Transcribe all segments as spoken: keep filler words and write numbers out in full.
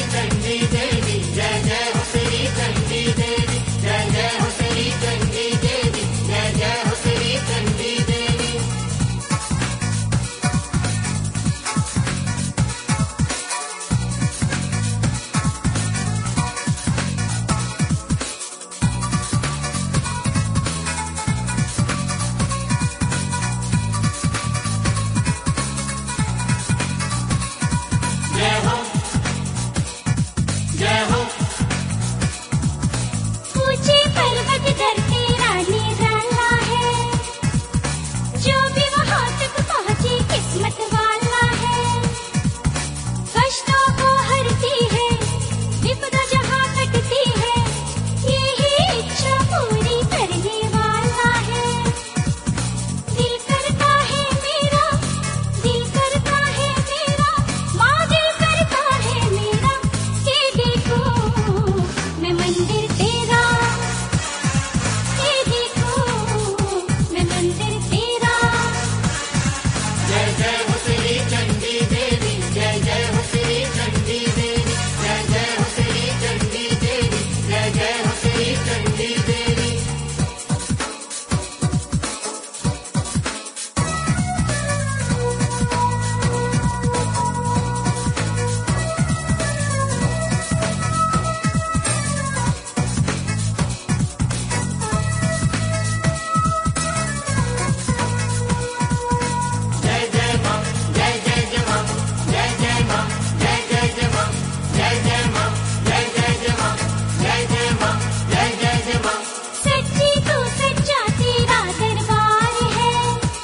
चंडी देवी, जय जय हो श्री चंडी देवी, जय जय हो श्री चंडी देवी, जय जय हो श्री चंडी देवी। जय हो जय हो ऊंचे पर्वत धरती रानी डाला है, जो भी वहां तक पहुंची किस्मत वाला है। कष्टों को हरती है, विपदा जहां कटती है, यही इच्छा पूरी करने वाला है। दिल करता है मेरा, दिल करता है मेरा, माँ दिल करता है मेरा, ये देखो मैं मंदिर तेरा, ये देखो मैं मंदिर तेरा। जय जय हो श्री चंडी देवी, जय जय हो श्री चंडी देवी, जय जय हो श्री चंडी देवी, जय जय हो श्री चंडी देवी। जय जय मां, जय जय जय मां, जय जय मां, जय जय जय मां, जय जय मां, जय जय जय मां, जय जय मां, जय जय जय मां। सच्ची तू सच्चा तेरा दरबार है,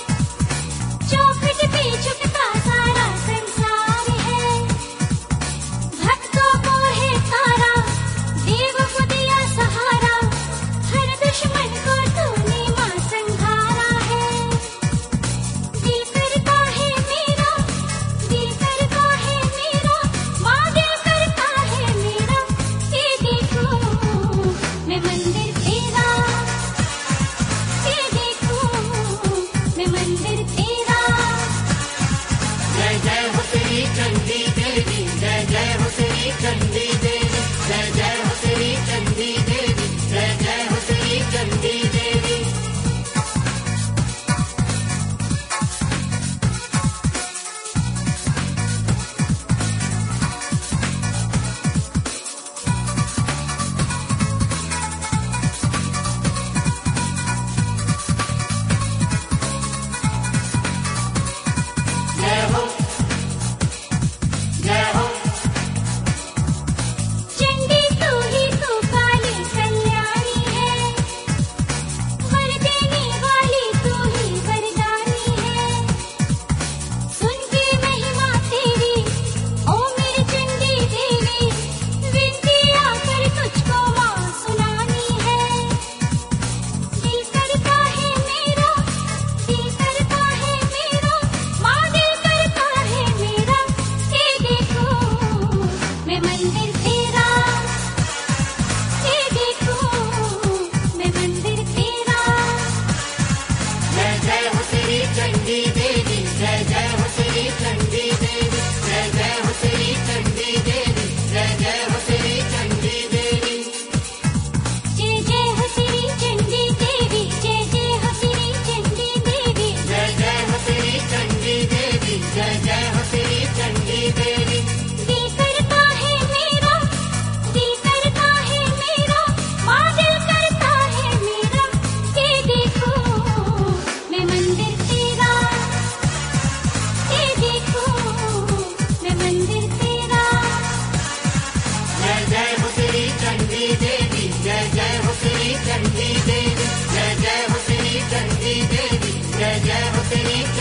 चौखट पे झुकता सारा संसार है। भक्तों को है तारा, देव को दिया सहारा, हर दुश्मन को तूने मां संहारा है। दिल करता है मेरा, दिल करता है मेरा, माँ दिल करता है मेरा, ये देखो मैं मंदिर तेरा, ये देखो मैं मंदिर तेरा। जय जय हो श्री चंडी देवी, जय जय हो श्री चंडी देवी, जय जय हो श्री चंडी देवी, जय जय हो श्री चंडी देवी। जय हो जय हो चंडी तू ही तू काली कल्याणी है, वर देने वाली तू ही वरदानी है। सुन के महिमा तेरी ओ मेरी चंडी देवी, विनती आकर तुझको माँ सुनानी है। दिल करता है मेरा, दिल करता है मेरा, माँ दिल करता है मेरा, ये देखो मैं मंदिर तेरा, ये देखो मैं मंदिर तेरा। जय जय हो श्री चंडी देवी, जय जय हो श्री चंडी देवी, जय जय हो श्री चंडी देवी, जय जय हो श्री चंडी देवी। जय जय हो श्री चंडी देवी, जय जय हो श्री चंडी देवी। जय जय हो श्री चंडी देवी, जय जय हो श्री चंडी देवी। दिल करता है मेरा, दिल करता है मेरा, माँ दिल करता है मेरा, ये देखो मैं मंदिर तेरा, ये देखो मैं मंदिर तेरा। जय जय हो श्री चंडी देवी, जय जय हो श्री चंडी देवी, जय जय हो श्री चंडी देवी, जय जय हो श्री